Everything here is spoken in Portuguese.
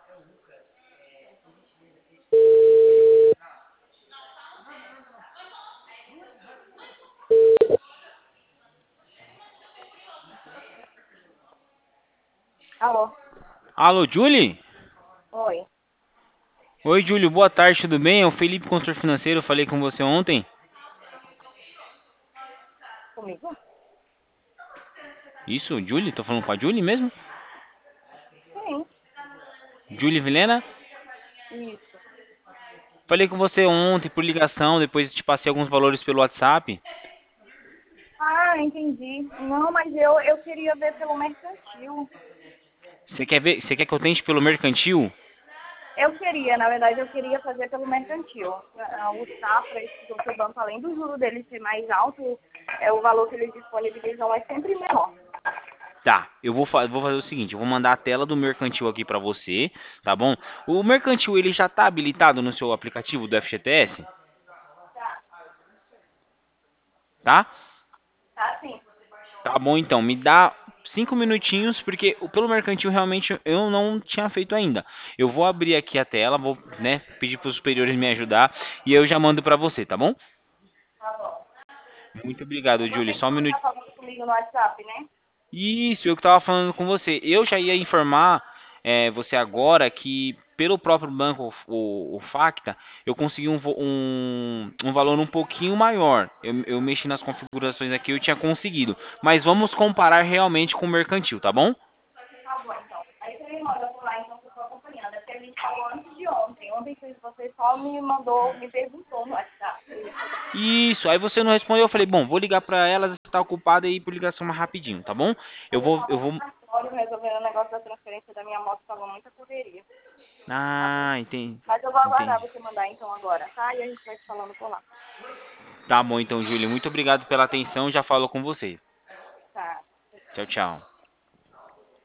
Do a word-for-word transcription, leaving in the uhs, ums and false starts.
Alô? Alô, Julie? Oi. Oi, Júlio, boa tarde, tudo bem? É o Felipe, consultor financeiro, eu falei com você ontem. Comigo? Isso, Julie? Tô falando com a Julie mesmo? Sim. Julie Vilena? Isso. Falei com você ontem por ligação, depois te passei alguns valores pelo WhatsApp. Ah, entendi. Não, mas eu, eu queria ver pelo mercantil. Você quer ver, você quer que eu tente pelo mercantil? Eu queria, na verdade, eu queria fazer pelo mercantil. Ah, O Safra, esse do seu banco, além do juro dele ser mais alto, é o valor que eles disponibilizam é sempre menor. Tá, eu vou, fa- vou fazer o seguinte, eu vou mandar a tela do mercantil aqui pra você, tá bom? O mercantil, ele já tá habilitado no seu aplicativo do F G T S, Tá, tá? tá sim. Tá bom, então, me dá cinco minutinhos, porque o pelo mercantil realmente eu não tinha feito ainda. Eu vou abrir aqui a tela, vou, né, pedir para os superiores me ajudar e eu já mando para você, tá bom? Tá bom. Muito obrigado, É Julie. você Só um que minuto. tá falando comigo no WhatsApp, né? Isso, eu que estava falando com você. Eu já ia informar é, você agora que pelo próprio banco, o, o Facta, eu consegui um, vo- um, um valor um pouquinho maior. Eu, eu mexi nas configurações aqui, eu tinha conseguido. Mas vamos comparar realmente com o mercantil, tá bom? Tá bom, então. Aí você me manda por lá, então, que eu tô acompanhando. É porque a gente falou antes de ontem. Ontem você só me mandou, me perguntou no WhatsApp. Isso, aí você não respondeu, eu falei, bom, vou ligar pra ela, você tá ocupada aí por ligação mais rapidinho, tá bom? Eu Aí eu vou, eu tava no vou. cartório resolvendo o negócio da transferência da minha moto, tava muita correria. Tá bom. Ah, entendi. Mas eu vou aguardar Entendi. você mandar então agora, tá? E a gente vai se falando por lá. Tá bom então, Júlio. Muito obrigado pela atenção, já falo com você. Tá. Tchau, tchau.